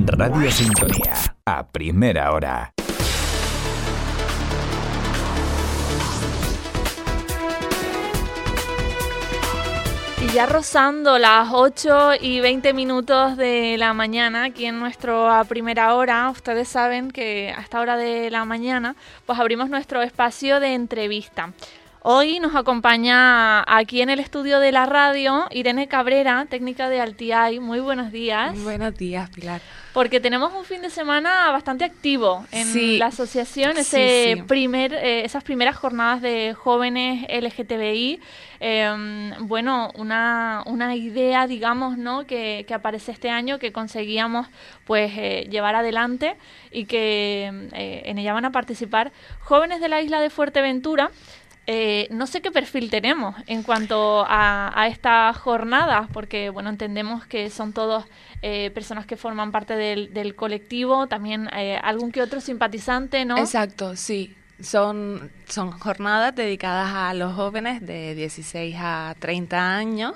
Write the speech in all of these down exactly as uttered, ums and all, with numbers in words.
Radio Sintonía, a primera hora. Y ya rozando las ocho y veinte minutos de la mañana, aquí en nuestro A Primera Hora, ustedes saben que a esta hora de la mañana pues abrimos nuestro espacio de entrevista. Hoy nos acompaña aquí en el estudio de la radio Irene Cabrera, técnica de Altiay. Muy buenos días. Buenos días, Pilar. Porque tenemos un fin de semana bastante activo en sí, la asociación, ese sí, sí. primer, eh, esas primeras jornadas de jóvenes L G T B I. Eh, bueno, una, una idea, digamos, ¿no? que, que aparece este año, que conseguíamos pues eh, llevar adelante y que eh, en ella van a participar jóvenes de la isla de Fuerteventura. Eh, no sé qué perfil tenemos en cuanto a, a estas jornadas, porque bueno, entendemos que son todos eh, personas que forman parte del, del colectivo, también eh, algún que otro simpatizante, ¿no? Exacto, sí. Son, son jornadas dedicadas a los jóvenes de dieciséis a treinta años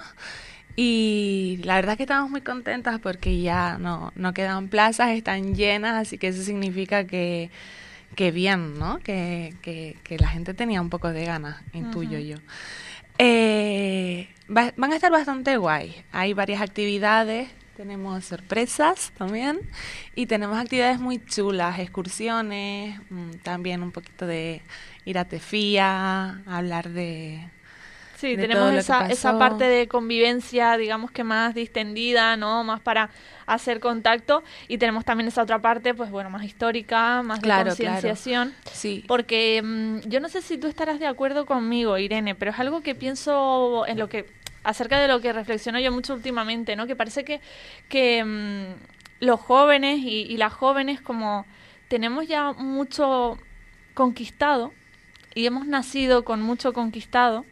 y la verdad es que estamos muy contentas porque ya no, no quedan plazas, están llenas, así que eso significa que que bien, ¿no? Que, que, que la gente tenía un poco de ganas, intuyo uh-huh. yo. Eh, va, van a estar bastante guay. Hay varias actividades, tenemos sorpresas también y tenemos actividades muy chulas, excursiones, mmm, también un poquito de ir a Tefía, hablar de... Sí, tenemos esa, esa parte de convivencia, digamos que más distendida, ¿no? Más para hacer contacto. Y tenemos también esa otra parte, pues bueno, más histórica, más claro, de concienciación. Claro. Sí. Porque mmm, yo no sé si tú estarás de acuerdo conmigo, Irene, pero es algo que pienso en lo que acerca de lo que reflexiono yo mucho últimamente, ¿no? Que parece que, que mmm, los jóvenes y, y las jóvenes como tenemos ya mucho conquistado y hemos nacido con mucho conquistado.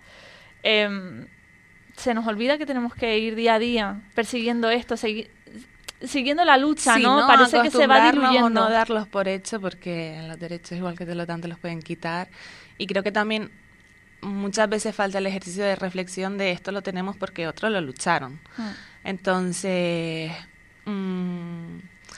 Eh, se nos olvida que tenemos que ir día a día persiguiendo esto, segui- siguiendo la lucha, sí, ¿no? ¿no? Parece que se va diluyendo. O no darlos por hecho, porque en los derechos igual que te lo dan te los pueden quitar. Y creo que también muchas veces falta el ejercicio de reflexión de esto lo tenemos porque otros lo lucharon. Hmm. Entonces, mmm,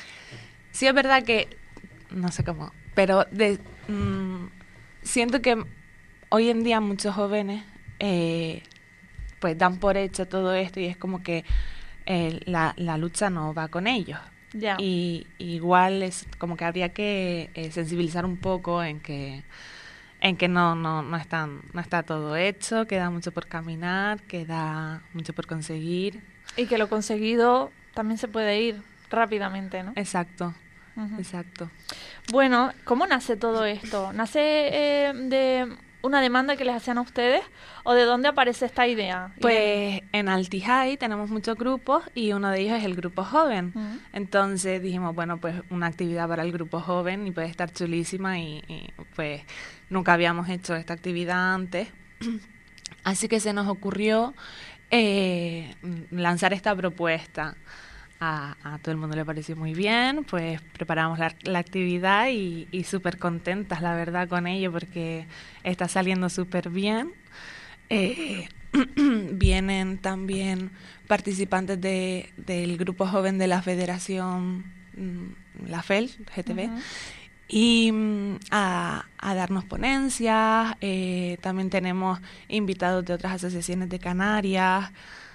sí es verdad que, no sé cómo, pero de, mmm, siento que hoy en día muchos jóvenes Eh, pues dan por hecho todo esto y es como que eh, la, la lucha no va con ellos. Yeah. Y igual es como que habría que eh, sensibilizar un poco en que en que no no no están no está todo hecho, queda mucho por caminar, queda mucho por conseguir. Y que lo conseguido también se puede ir rápidamente, ¿no? Exacto. Uh-huh. Exacto. Bueno, ¿cómo nace todo esto? ¿Nace eh, de una demanda que les hacían a ustedes o de dónde aparece esta idea? Pues en Altiay tenemos muchos grupos y uno de ellos es el grupo joven. Uh-huh. Entonces dijimos, bueno, pues una actividad para el grupo joven y puede estar chulísima y, y pues nunca habíamos hecho esta actividad antes. Así que se nos ocurrió eh, lanzar esta propuesta. A, a todo el mundo le pareció muy bien, pues preparamos la, la actividad y, y súper contentas, la verdad, con ello, porque está saliendo súper bien. Eh, vienen también participantes de, del grupo joven de la Federación, la F E L, G T B, uh-huh. y a, a darnos ponencias. Eh, también tenemos invitados de otras asociaciones de Canarias.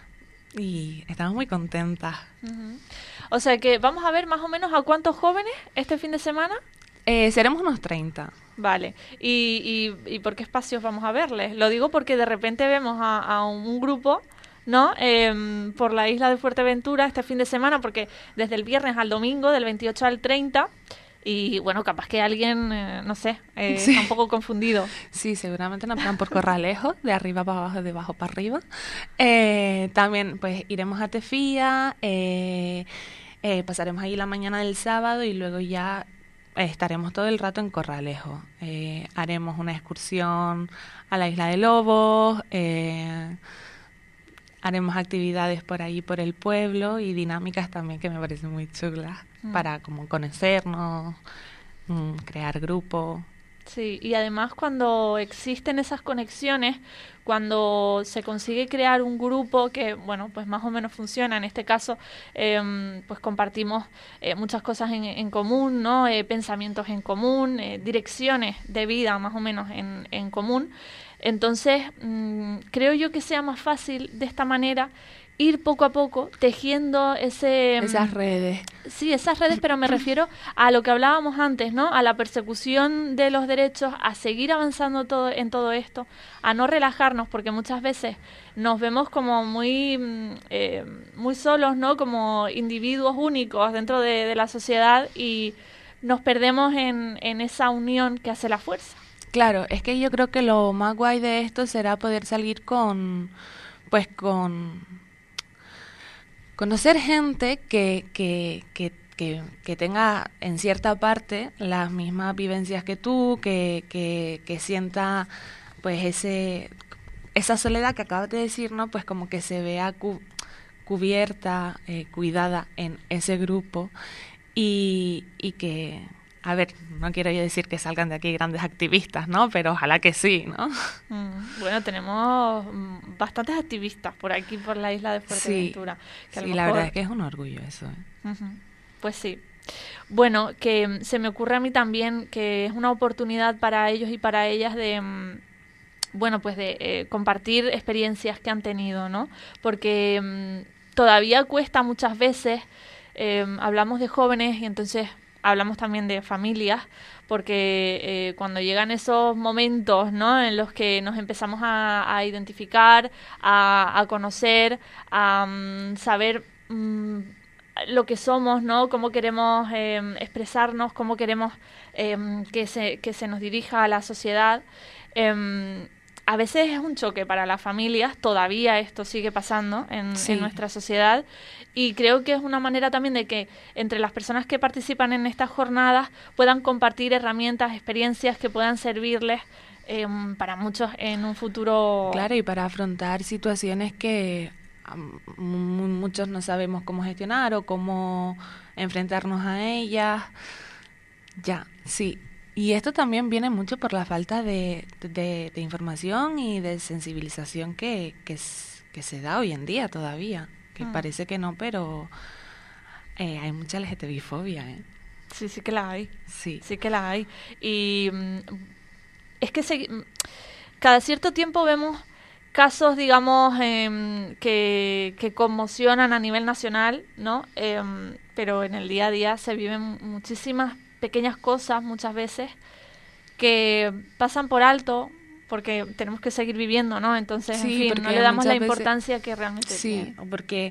Y estamos muy contentas. Uh-huh. O sea que vamos a ver más o menos a cuántos jóvenes este fin de semana. Eh, seremos unos treinta. Vale. ¿Y, y, y por qué espacios vamos a verles? Lo digo porque de repente vemos a, a un grupo, ¿no? Eh, por la isla de Fuerteventura este fin de semana, porque desde el viernes al domingo, del veintiocho al treinta... Y bueno, capaz que alguien, eh, no sé, eh, sí. está un poco confundido. Sí, seguramente nos van por Corralejo, de arriba para abajo, de abajo para arriba. Eh, también pues iremos a Tefía, eh, eh, pasaremos ahí la mañana del sábado y luego ya eh, estaremos todo el rato en Corralejo. Eh, haremos una excursión a la Isla de Lobos, eh, haremos actividades por ahí por el pueblo y dinámicas también que me parecen muy chulas. Mm. Para como conocernos, mm, crear grupo. Sí, y además cuando existen esas conexiones, cuando se consigue crear un grupo que, bueno, pues más o menos funciona, en este caso, eh, pues compartimos eh, muchas cosas en, en común, ¿no? Eh, pensamientos en común, eh, direcciones de vida más o menos en, en común. Entonces, mmm, creo yo que sea más fácil de esta manera ir poco a poco tejiendo ese... Esas redes. Sí, esas redes, pero me refiero a lo que hablábamos antes, ¿no? A la persecución de los derechos, a seguir avanzando todo en todo esto, a no relajarnos, porque muchas veces nos vemos como muy, eh, muy solos, ¿no? Como individuos únicos dentro de, de la sociedad y nos perdemos en, en esa unión que hace la fuerza. Claro, es que yo creo que lo más guay de esto será poder salir con, pues con... conocer gente que, que, que, que, que tenga en cierta parte las mismas vivencias que tú, que, que, que sienta pues ese esa soledad que acabas de decir, ¿no? Pues como que se vea cu cubierta, eh, cuidada en ese grupo y, y que, a ver, no quiero yo decir que salgan de aquí grandes activistas, ¿no? Pero ojalá que sí, ¿no? Mm, bueno, tenemos bastantes activistas por aquí, por la isla de Fuerteventura. Sí, que a sí lo la mejor... verdad es que es un orgullo eso, ¿eh? Uh-huh. Pues sí. Bueno, que se me ocurre a mí también que es una oportunidad para ellos y para ellas de... bueno, pues de eh, compartir experiencias que han tenido, ¿no? Porque mmm, todavía cuesta muchas veces, eh, hablamos de jóvenes y entonces hablamos también de familias, porque eh, cuando llegan esos momentos, ¿no? En los que nos empezamos a, a identificar, a, a conocer, a um, saber um, lo que somos, ¿no? Cómo queremos eh, expresarnos, cómo queremos eh, que se que se nos dirija a la sociedad. Eh, a veces es un choque para las familias, todavía esto sigue pasando en, sí. en nuestra sociedad y creo que es una manera también de que entre las personas que participan en estas jornadas puedan compartir herramientas, experiencias que puedan servirles eh, para muchos en un futuro. Claro, y para afrontar situaciones que um, muchos no sabemos cómo gestionar o cómo enfrentarnos a ellas. Ya, sí. Y esto también viene mucho por la falta de, de, de información y de sensibilización que, que, que se da hoy en día todavía. Que mm. parece que no, pero eh, hay mucha L G T B fobia, ¿eh? Sí, sí que la hay. Sí. Sí que la hay. Y mm, es que se, cada cierto tiempo vemos casos, digamos, eh, que, que conmocionan a nivel nacional, ¿no? Eh, pero en el día a día se viven muchísimas pequeñas cosas muchas veces que pasan por alto porque tenemos que seguir viviendo, ¿no? Entonces, sí, en fin, no le damos la importancia veces, que realmente sí, tiene. Sí, porque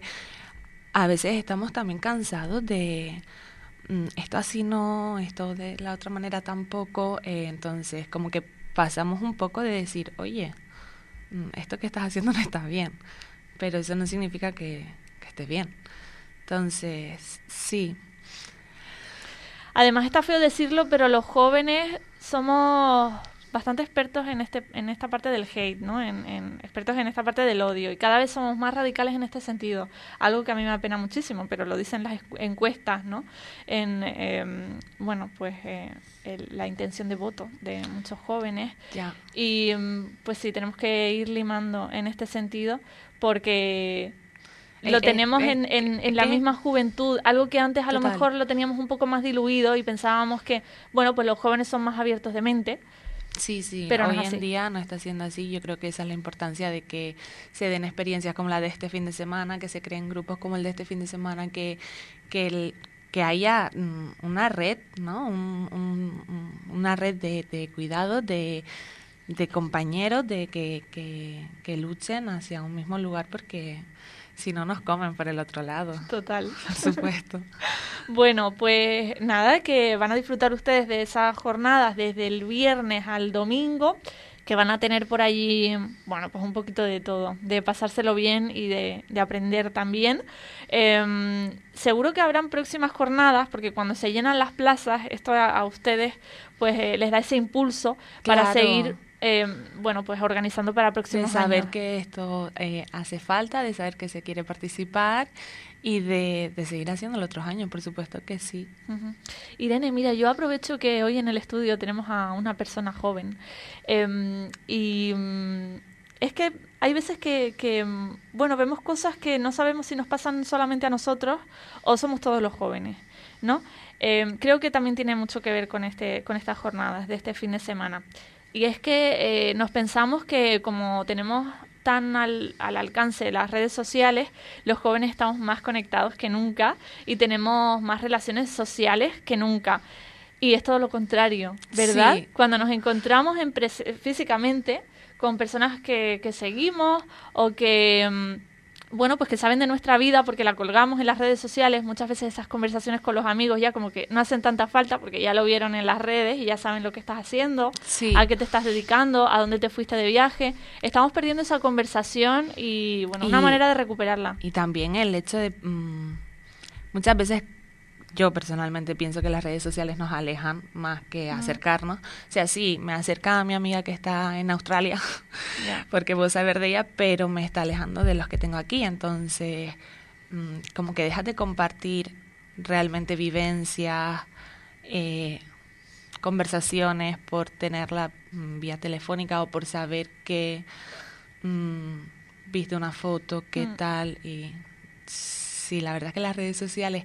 a veces estamos también cansados de mm, esto así no, esto de la otra manera tampoco, eh, entonces como que pasamos un poco de decir, oye, mm, esto que estás haciendo no está bien, pero eso no significa que, que esté bien. Entonces, sí. Además está feo decirlo, pero los jóvenes somos bastante expertos en este en esta parte del hate, ¿no? En, en expertos en esta parte del odio y cada vez somos más radicales en este sentido. Algo que a mí me apena muchísimo, pero lo dicen las encuestas, ¿no? En eh, bueno, pues eh, el, la intención de voto de muchos jóvenes. Ya. Y pues sí, tenemos que ir limando en este sentido porque lo eh, tenemos eh, en, en, en la eh, misma juventud, algo que antes a total. Lo mejor lo teníamos un poco más diluido y pensábamos que, bueno, pues los jóvenes son más abiertos de mente. Sí, sí, pero hoy no es en así. día no está siendo así. Yo creo que esa es la importancia de que se den experiencias como la de este fin de semana, que se creen grupos como el de este fin de semana, que, que, el, que haya um, una red, ¿no? Un, un, una red de, de cuidados, de, de compañeros, de que, que, que luchen hacia un mismo lugar porque si no nos comen por el otro lado. Total. Por supuesto. Bueno, pues nada, que van a disfrutar ustedes de esas jornadas desde el viernes al domingo, que van a tener por allí, bueno, pues un poquito de todo, de pasárselo bien y de, de aprender también. Eh, seguro que habrán próximas jornadas, porque cuando se llenan las plazas, esto a, a ustedes pues eh, les da ese impulso claro. para seguir eh, bueno, pues organizando para próximos de saber años. que esto eh, hace falta, de saber que se quiere participar y de, de seguir haciéndolo otros años, por supuesto que sí. Uh-huh. Irene, mira, yo aprovecho que hoy en el estudio tenemos a una persona joven eh, y um, es que hay veces que, que, bueno, vemos cosas que no sabemos si nos pasan solamente a nosotros o somos todos los jóvenes, ¿no? Eh, creo que también tiene mucho que ver con este, con estas jornadas de este fin de semana. Y es que eh, nos pensamos que como tenemos tan al, al alcance las redes sociales, los jóvenes estamos más conectados que nunca y tenemos más relaciones sociales que nunca. Y es todo lo contrario, ¿verdad? Sí. Cuando nos encontramos en pres- físicamente con personas que, que seguimos o que, mmm, bueno, pues que saben de nuestra vida porque la colgamos en las redes sociales, muchas veces esas conversaciones con los amigos ya como que no hacen tanta falta porque ya lo vieron en las redes y ya saben lo que estás haciendo, Sí. a qué te estás dedicando, a dónde te fuiste de viaje. Estamos perdiendo esa conversación y, bueno, Y- una manera de recuperarla. Y también el hecho de... mmm, muchas veces yo personalmente pienso que las redes sociales nos alejan más que acercarnos. O sea, sí, me acerca a mi amiga que está en Australia, Ya. porque puedo saber de ella, pero me está alejando de los que tengo aquí. Entonces, mmm, como que dejas de compartir realmente vivencias, eh, conversaciones por tenerla mm, vía telefónica o por saber que mm, viste una foto, qué Mm. tal. Y sí, la verdad es que las redes sociales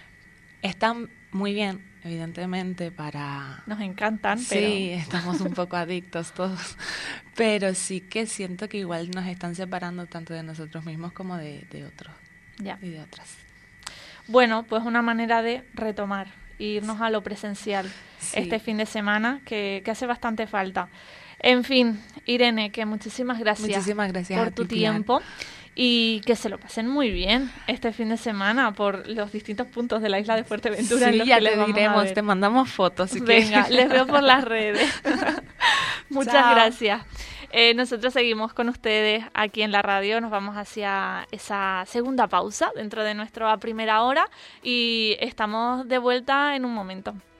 están muy bien, evidentemente, para... Nos encantan, Sí, pero... estamos un poco adictos todos, pero sí que siento que igual nos están separando tanto de nosotros mismos como de, de otros Ya. y de otras. Bueno, pues una manera de retomar, irnos a lo presencial Sí. este fin de semana, que, que hace bastante falta. En fin, Irene, que muchísimas gracias, Muchísimas gracias por a tu ti, Pilar. tiempo y que se lo pasen muy bien este fin de semana por los distintos puntos de la isla de Fuerteventura. en Sí, los ya que les te vamos a diremos, ver. te mandamos fotos. Si Venga, quieres. les veo por las redes. Muchas Chao. gracias. Eh, nosotros seguimos con ustedes aquí en la radio, nos vamos hacia esa segunda pausa dentro de nuestra primera hora y estamos de vuelta en un momento.